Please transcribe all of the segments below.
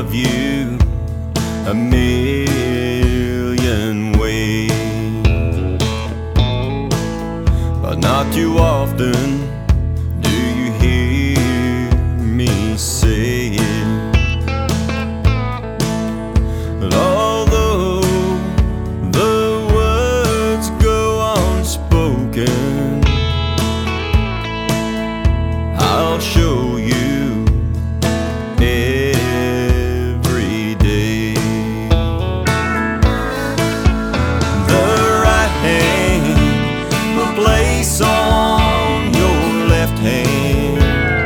love you a million ways, but not too often do you hear me say it. But although the words go unspoken, I'll show you every day. The right hand will place on your left hand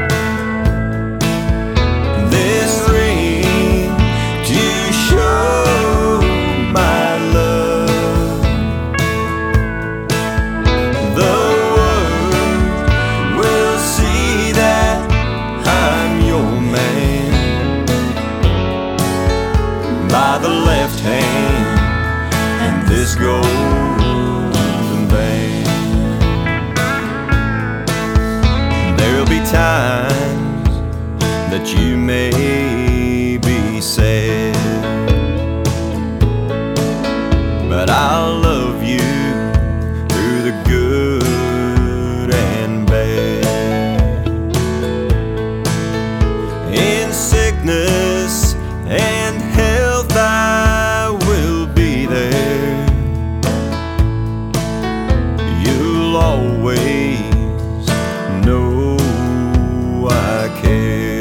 this ring to show my love. The world will see that I'm your man by the left hand and this golden band. There'll be times that you may be sad, but I'll love you through the good and bad. In sickness and health I will be there. You'll always know I care.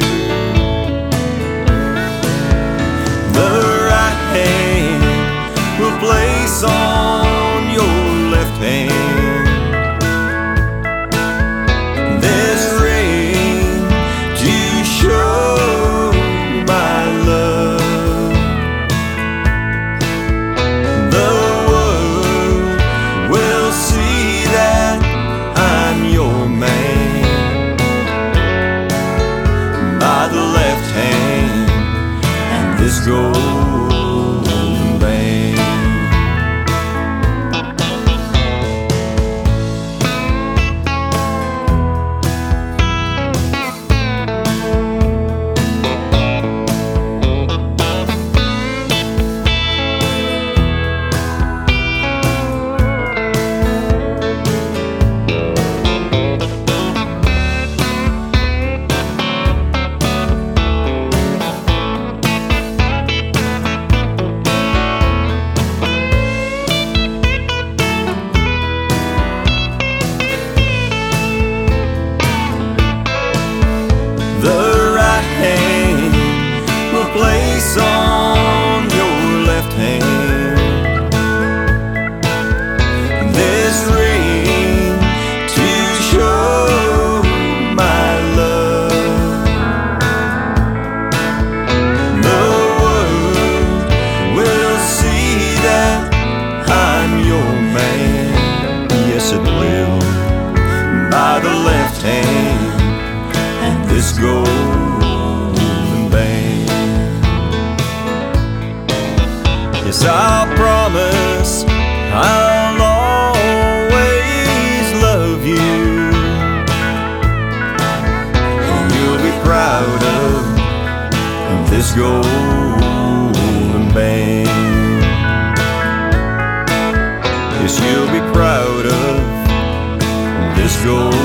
The right hand will place on your left hand this ring to show my love. The world will see that I'm your man by the left hand and this golden band. The right hand will place on your left hand this ring to show my love. The world will see that I'm your man. Yes, it will, by the left hand and this golden band. Yes, I'll promise I'll always love you, and you'll be proud of this golden band. Yes, you'll be proud of this golden